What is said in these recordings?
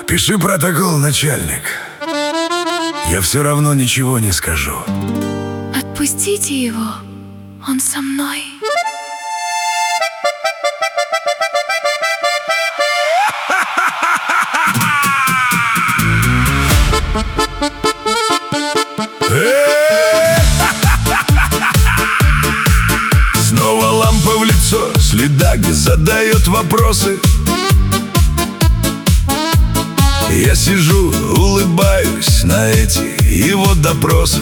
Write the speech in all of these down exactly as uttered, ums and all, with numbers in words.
Пиши протокол, начальник. Я все равно ничего не скажу. Отпустите его, он со мной. Снова лампа в лицо, следаги задает вопросы. Я сижу, улыбаюсь на эти его допросы.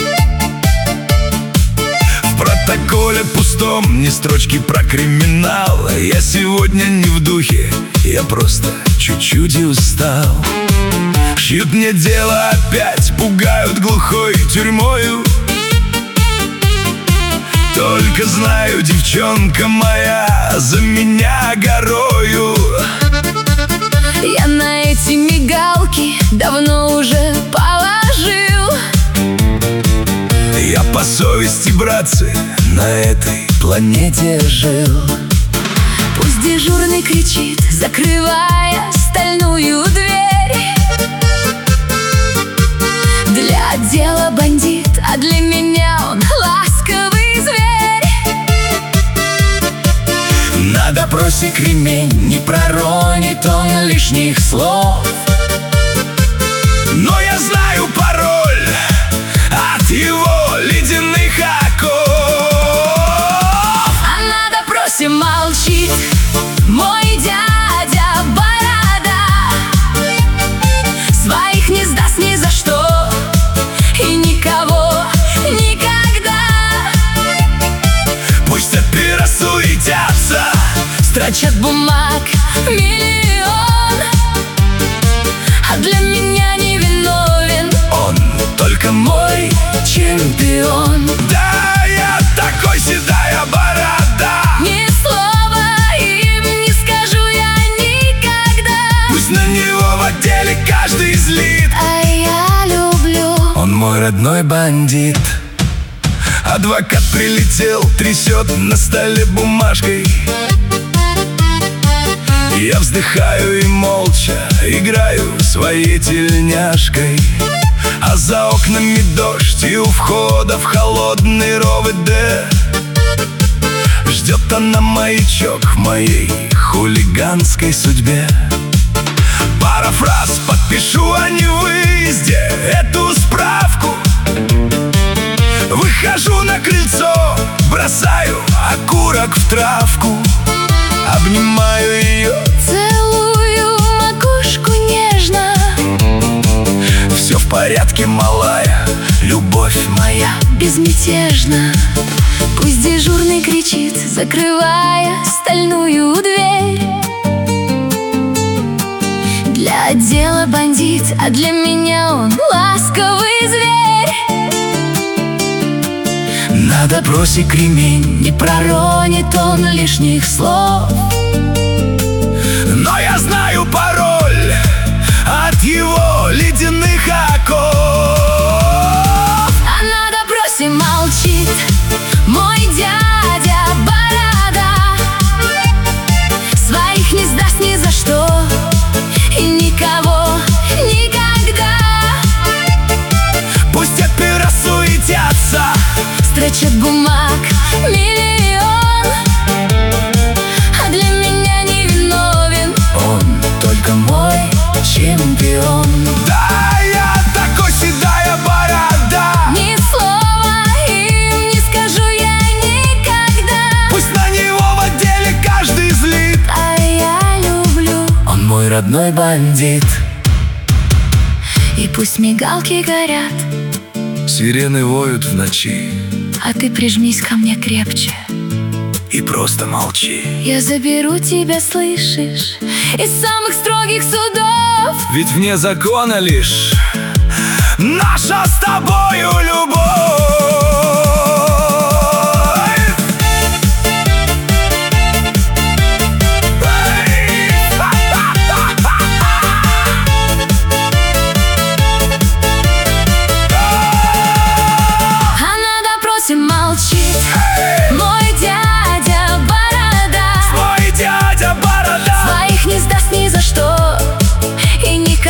В протоколе пустом ни строчки про криминал. Я сегодня не в духе, я просто чуть-чуть и устал. Шьют мне дело опять, пугают глухой тюрьмою. Только знаю, девчонка моя за меня горою. Я на эти мигалки давно уже положил. Я по совести, братцы, на этой планете жил. Пусть дежурный кричит, закрывая стальную дверь. Для отдела бандит, а для меня он ласковый зверь. На допросе кремень не проронит он лишних слов. Но я знаю пароль от его ледяных оков. А на допросе молчит мой дядя Борода. Своих не сдаст ни за что и никого никогда. Пусть опера суетятся, строчат бумаг миллион, а для меня не виновен он только мой чемпион. Да, я такой седая борода. Ни слова им не скажу я никогда. Пусть на него в отделе каждый злит, а я люблю. Он мой родной бандит. Адвокат прилетел, трясет на столе бумажкой. Я вздыхаю и молча играю своей тельняшкой. А за окнами дождь, и у входа в холодный РОВД ждет она маячок в моей хулиганской судьбе. Пара фраз, подпишу о невыезде эту справку. Выхожу на крыльцо, бросаю окурок в травку. Обнимаю ее, целую макушку нежно. все в порядке, малая, любовь моя безмятежно. Пусть дежурный кричит, закрывая стальную дверь. Для отдела бандит, а для меня он ласковый зверь. На допросе кремень не проронит он лишних слов. Но я знаю пароль от его ледяных оков. А на допросе молчит мой дядя Борода. Своих не сдаст ни за что и никого никогда. Пусть опера суетятся, строчат бумаг миллион, а для меня не виновен он только мой чемпион. Да, я такой седая борода. Ни слова им не скажу я никогда. Пусть на него в отделе каждый злит, а я люблю. он мой родной бандит. И пусть мигалки горят, сирены воют в ночи, а ты прижмись ко мне крепче и просто молчи. Я заберу тебя, слышишь, из самых строгих судов. Ведь вне закона лишь наша с тобою любовь. А на допросе молчит мой дядя Борода. Твой дядя Борода. Своих не сдаст ни за что и никогда.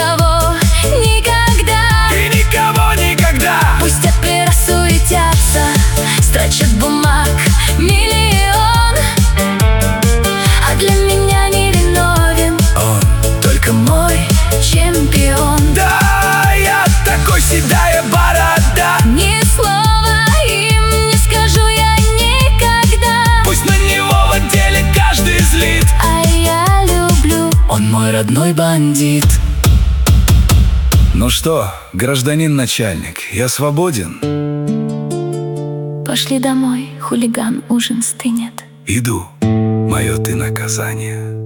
родной бандит. Ну что, гражданин начальник, я свободен? Пошли домой, хулиган ужин стынет. Иду, мое ты наказание.